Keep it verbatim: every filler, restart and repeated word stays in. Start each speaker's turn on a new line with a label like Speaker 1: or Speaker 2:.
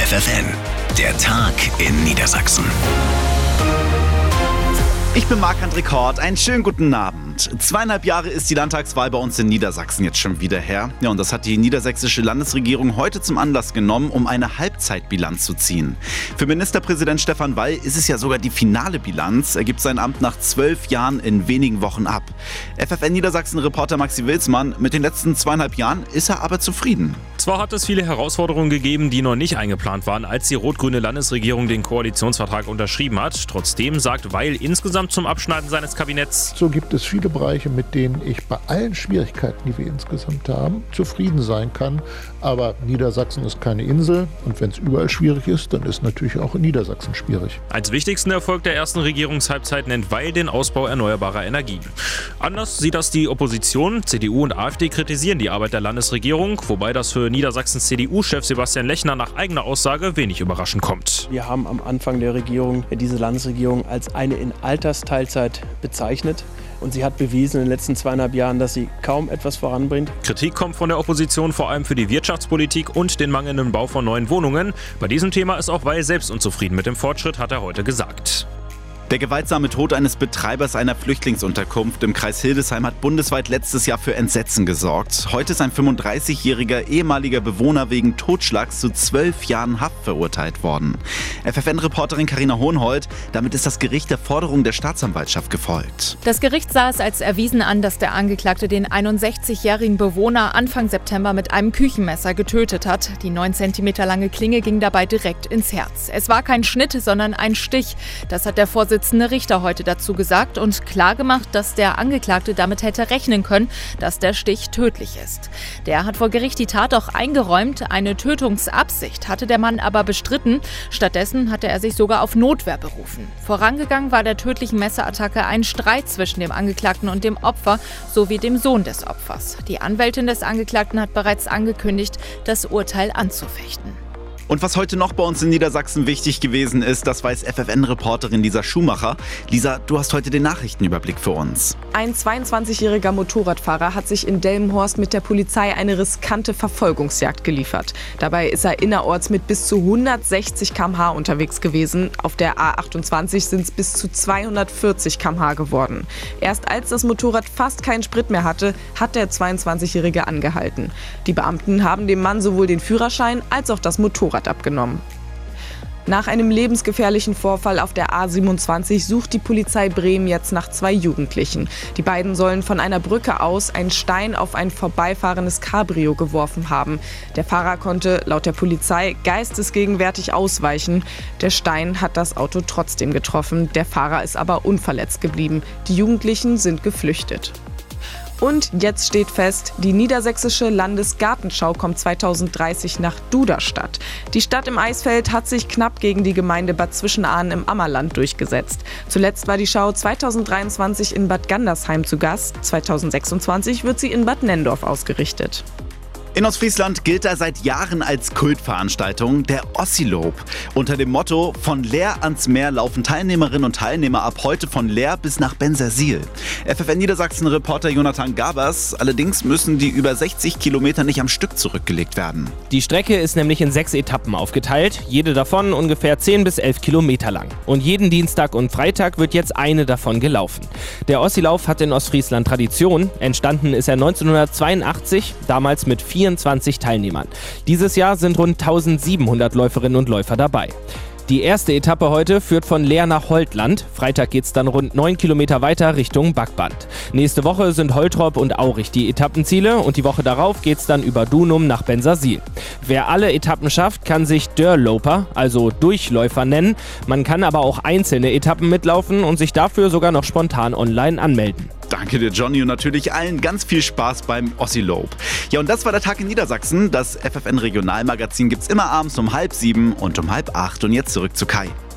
Speaker 1: F F N, der Tag in Niedersachsen.
Speaker 2: Ich bin Marc-André Kort, einen schönen guten Abend. Zweieinhalb Jahre ist die Landtagswahl bei uns in Niedersachsen jetzt schon wieder her. Ja, und das hat die niedersächsische Landesregierung heute zum Anlass genommen, um eine Halbzeitbilanz zu ziehen. Für Ministerpräsident Stefan Weil ist es ja sogar die finale Bilanz. Er gibt sein Amt nach zwölf Jahren in wenigen Wochen ab. F F N Niedersachsen-Reporter Maxi Wilsmann, mit den letzten zweieinhalb Jahren ist er aber zufrieden.
Speaker 3: Zwar hat es viele Herausforderungen gegeben, die noch nicht eingeplant waren, als die rot-grüne Landesregierung den Koalitionsvertrag unterschrieben hat. Trotzdem sagt Weil insgesamt zum Abschneiden seines Kabinetts:
Speaker 4: So gibt es viele Bereiche, mit denen ich bei allen Schwierigkeiten, die wir insgesamt haben, zufrieden sein kann. Aber Niedersachsen ist keine Insel und wenn es überall schwierig ist, dann ist natürlich auch in Niedersachsen schwierig.
Speaker 3: Als wichtigsten Erfolg der ersten Regierungshalbzeit nennt Weil den Ausbau erneuerbarer Energien. Anders sieht das die Opposition. C D U und AfD kritisieren die Arbeit der Landesregierung, wobei das für Niedersachsens C D U-Chef Sebastian Lechner nach eigener Aussage wenig überraschend kommt.
Speaker 5: Wir haben am Anfang der Regierung diese Landesregierung als eine in Altersteilzeit bezeichnet. Und sie hat bewiesen in den letzten zweieinhalb Jahren, dass sie kaum etwas voranbringt.
Speaker 3: Kritik kommt von der Opposition vor allem für die Wirtschaftspolitik und den mangelnden Bau von neuen Wohnungen. Bei diesem Thema ist auch Weil selbst unzufrieden mit dem Fortschritt, hat er heute gesagt.
Speaker 2: Der gewaltsame Tod eines Betreibers einer Flüchtlingsunterkunft im Kreis Hildesheim hat bundesweit letztes Jahr für Entsetzen gesorgt. Heute ist ein fünfunddreißigjähriger ehemaliger Bewohner wegen Totschlags zu zwölf Jahren Haft verurteilt worden. F F N-Reporterin Carina Hohenhold, damit ist das Gericht der Forderung der Staatsanwaltschaft gefolgt.
Speaker 6: Das Gericht sah es als erwiesen an, dass der Angeklagte den einundsechzigjährigen Bewohner Anfang September mit einem Küchenmesser getötet hat. Die neun Zentimeter lange Klinge ging dabei direkt ins Herz. Es war kein Schnitt, sondern ein Stich. Das hat der Vorsitzende Richter heute dazu gesagt und klargemacht, dass der Angeklagte damit hätte rechnen können, dass der Stich tödlich ist. Der hat vor Gericht die Tat auch eingeräumt. Eine Tötungsabsicht hatte der Mann aber bestritten. Stattdessen hatte er sich sogar auf Notwehr berufen. Vorangegangen war der tödlichen Messerattacke ein Streit zwischen dem Angeklagten und dem Opfer sowie dem Sohn des Opfers. Die Anwältin des Angeklagten hat bereits angekündigt, das Urteil anzufechten.
Speaker 2: Und was heute noch bei uns in Niedersachsen wichtig gewesen ist, das weiß F F N-Reporterin Lisa Schumacher. Lisa, du hast heute den Nachrichtenüberblick für uns.
Speaker 7: Ein zweiundzwanzigjähriger Motorradfahrer hat sich in Delmenhorst mit der Polizei eine riskante Verfolgungsjagd geliefert. Dabei ist er innerorts mit bis zu hundertsechzig Kilometer pro Stunde unterwegs gewesen. Auf der A achtundzwanzig sind es bis zu zweihundertvierzig Kilometer pro Stunde geworden. Erst als das Motorrad fast keinen Sprit mehr hatte, hat der zweiundzwanzigjährige angehalten. Die Beamten haben dem Mann sowohl den Führerschein als auch das Motorrad abgenommen. Nach einem lebensgefährlichen Vorfall auf der A siebenundzwanzig sucht die Polizei Bremen jetzt nach zwei Jugendlichen. Die beiden sollen von einer Brücke aus einen Stein auf ein vorbeifahrendes Cabrio geworfen haben. Der Fahrer konnte laut der Polizei geistesgegenwärtig ausweichen. Der Stein hat das Auto trotzdem getroffen. Der Fahrer ist aber unverletzt geblieben. Die Jugendlichen sind geflüchtet. Und jetzt steht fest, die Niedersächsische Landesgartenschau kommt zweitausenddreißig nach Duderstadt. Die Stadt im Eisfeld hat sich knapp gegen die Gemeinde Bad Zwischenahn im Ammerland durchgesetzt. Zuletzt war die Schau zweitausenddreiundzwanzig in Bad Gandersheim zu Gast. zweitausendsechsundzwanzig wird sie in Bad Nenndorf ausgerichtet.
Speaker 2: In Ostfriesland gilt er seit Jahren als Kultveranstaltung, der Ossilob. Unter dem Motto „Von Leer ans Meer" laufen Teilnehmerinnen und Teilnehmer ab heute von Leer bis nach Bensersiel. F F N Niedersachsen-Reporter Jonathan Gabers, allerdings müssen die über sechzig Kilometer nicht am Stück zurückgelegt werden.
Speaker 8: Die Strecke ist nämlich in sechs Etappen aufgeteilt, jede davon ungefähr zehn bis elf Kilometer lang. Und jeden Dienstag und Freitag wird jetzt eine davon gelaufen. Der Ossilauf hat in Ostfriesland Tradition. Entstanden ist er neunzehnhundertzweiundachtzig, damals mit vierundzwanzig Teilnehmern. Dieses Jahr sind rund eintausendsiebenhundert Läuferinnen und Läufer dabei. Die erste Etappe heute führt von Leer nach Holtland. Freitag geht's dann rund neun Kilometer weiter Richtung Backband. Nächste Woche sind Holtrop und Aurich die Etappenziele und die Woche darauf geht's dann über Dunum nach Bensersiel. Wer alle Etappen schafft, kann sich Dörloper, also Durchläufer nennen. Man kann aber auch einzelne Etappen mitlaufen und sich dafür sogar noch spontan online anmelden.
Speaker 2: Danke dir, Johnny, und natürlich allen ganz viel Spaß beim Ossilob. Ja, und das war der Tag in Niedersachsen. Das F F N-Regionalmagazin gibt's immer abends um halb sieben und um halb acht. Und jetzt zurück zu Kai.